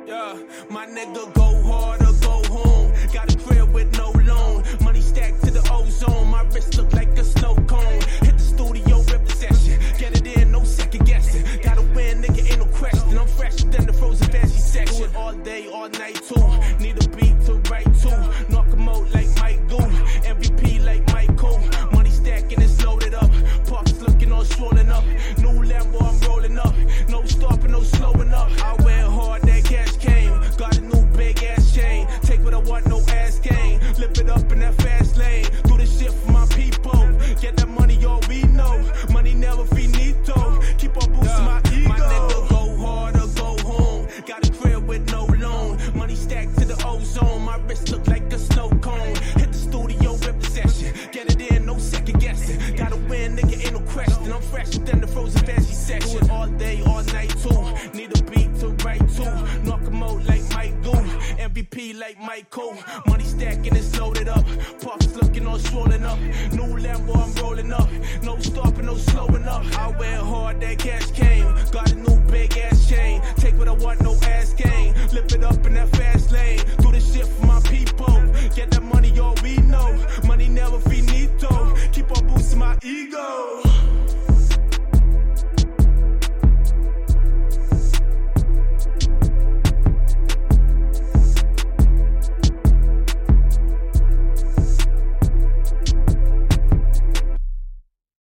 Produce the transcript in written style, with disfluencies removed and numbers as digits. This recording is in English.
Yeah, my nigga go hard or go home. Got a crib with no loan. Money stacked to the ozone. My wrist look like a snow cone. Hit the studio, rip the session. Get it in, no second guessing. Gotta win, nigga, ain't no question. I'm fresher than the frozen veggie section. All day, all night too. Need a beat to write to. Knock 'em out like Mike Goo. MVP like Michael. Money stacking, it's loaded up. Pockets looking all swollen up. New Lambo, I'm rolling up. No stopping, no slowing up. I went hard, that cash came. Got a new big ass chain. Take what I want, no ass game. Lift it up in that fast lane. Do this shit for my people. Get that money, all we know. Money never finito. Keep on boosting my ego. My nigga go hard or go home. Got a crib with no loan. Money stacked to the ozone. My wrist look like a snow cone. Hit the studio, rip the session. Get it in, no second guessing. Gotta win, nigga, ain't no question. I'm fresher than the frozen veggie section. All day, all night too. Need a beat to write to. Knock 'em out like Mike Goo. MVP like Michael. Money stacking, it's loaded up. Pockets looking all swollen up. New Lambo, I'm rolling up. No stopping, no slowing up. I went hard, that cash came. Got a new bag.